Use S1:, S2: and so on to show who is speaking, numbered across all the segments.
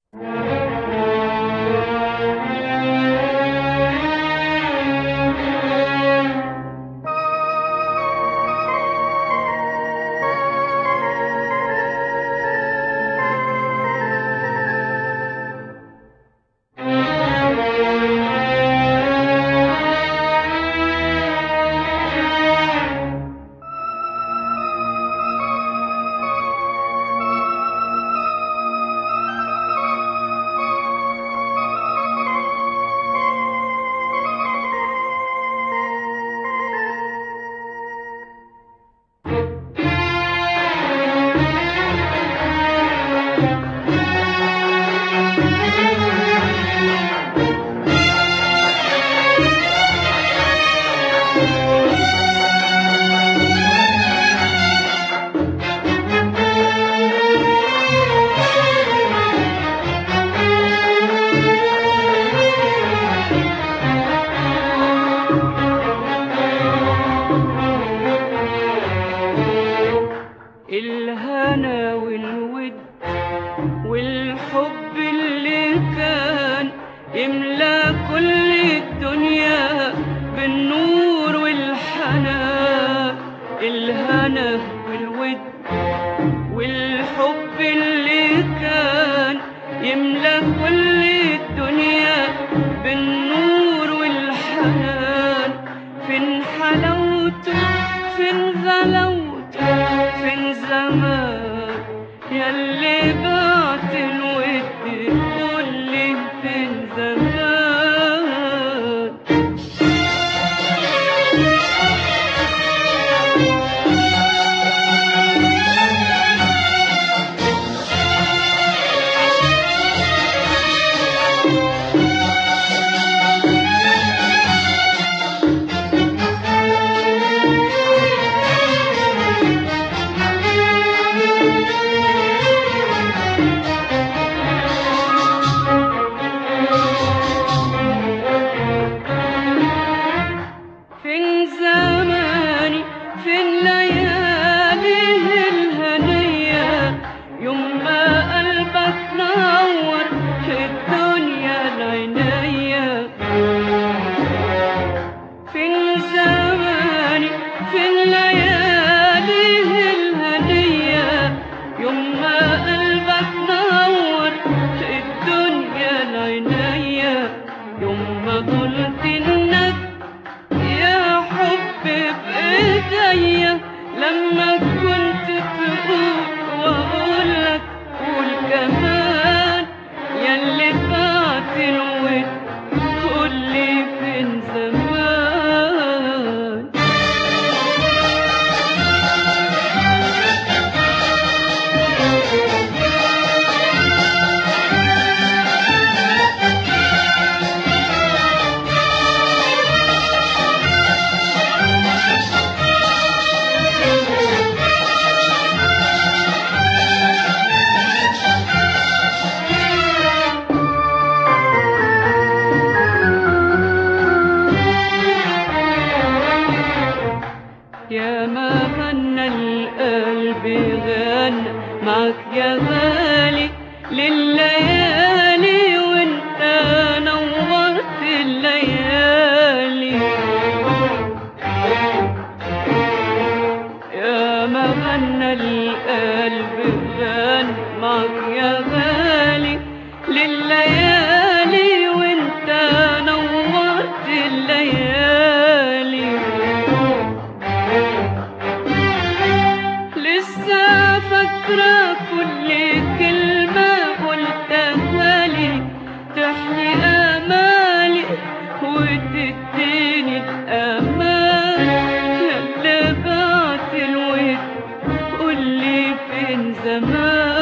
S1: الهنا والود والحب اللي كان يملى كل الدنيا بالنور والحنان. الهنا والود والحب اللي كان يملى كل الدنيا بالنور والحنان. فين حلاوته فين غلاوته فين زمان ياللي بعت الود قولي فين زمان. لما كنت تقول وأقولك قول كمان ياللي بعت الود قولي فين زمان. يا ما غنى القلب غنى معك يا غالي لليالي وانت نورت الليالي. يا ما غنى القلب غنى معك يا غالي لليالي وانت نورت الليالي. لسه فاكرة كل كلمة قلتها لي تحيي آمالي وتديني الأمان. ياللي بعت الود قولي فين زمان.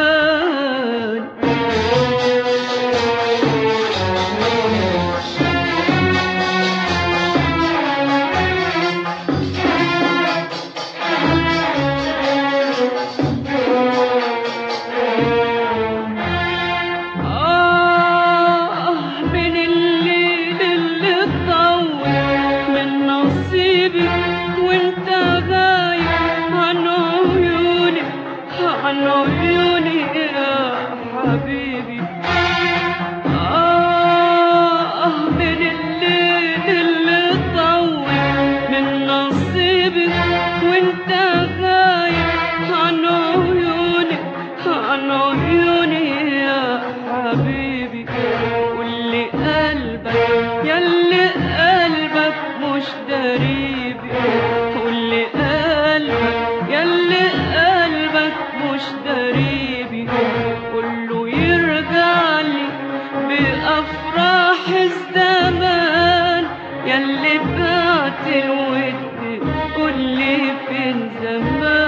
S1: ياللي بعت الود قولي فين زمان.